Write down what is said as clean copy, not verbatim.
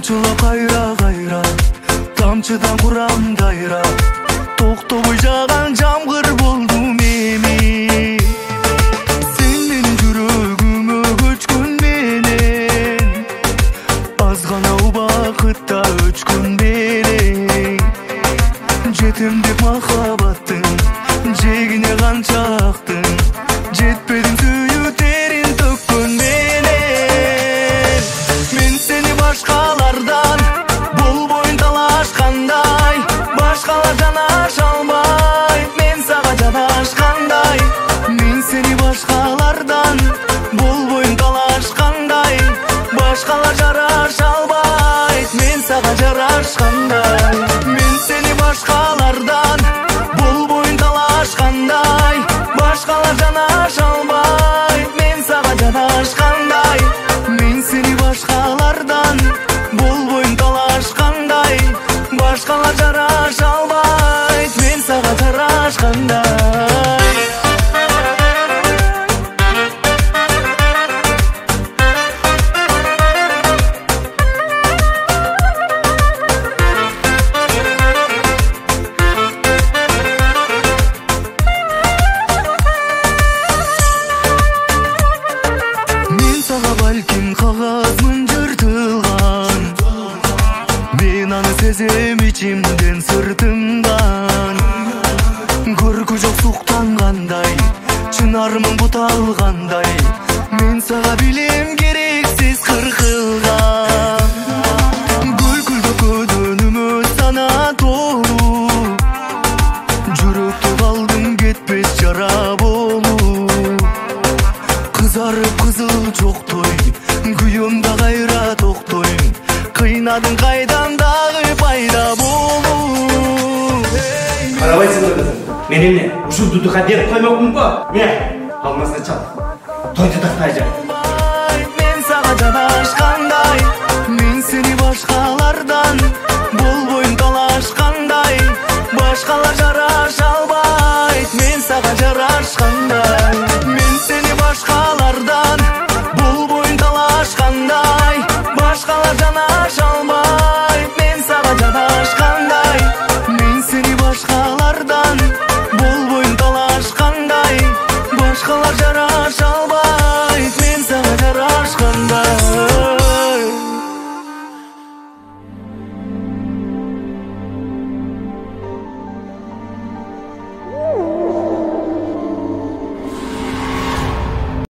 тамчылап кайра кайра, тамчыдан курам дайра, токтобой жаган жамгыр болдум эми. Сен менин жүрөгүмө көчкөн менен, аз гана убакытта өчкөн белең. Жетем деп махабаттың жегине канчактың, жетпедим сүйүүтерин төккөн менен. Мен сени башкалардан болбойн талашкандай, башкалар жанаша албайт мен сага жанашкандай. Мен сени башкалардан болбойн талашкандай, башкалар жараша албайт мен сага жарашкандай. Мен сени башкалардан болбойн талашкандай, башкалар жанаша албайт мен сага жанашкандай. Мен сени башкалардан болбойн талашкандай, башкалар жараша албайт мен сага жарашкандай. Балким кагазмын жыртылган, мен аны сезем ичимден сыртымдан. Көркү жок суктангандай, чынарымын буталгандай, мен сага билем керексиз кыркылган. Көлкүлдө сана толу, жүрөктө калдым кетпес жара болуп. Кызарып кызыл чоктой, күйөөмда кайра токтой, кыйнадың кайдан дагы пайда болуп. Карабайсыңдар кызым, мен эмне ушул дудука деп коймокмун го? Мына, алмасына чал. Тойду тактай жа.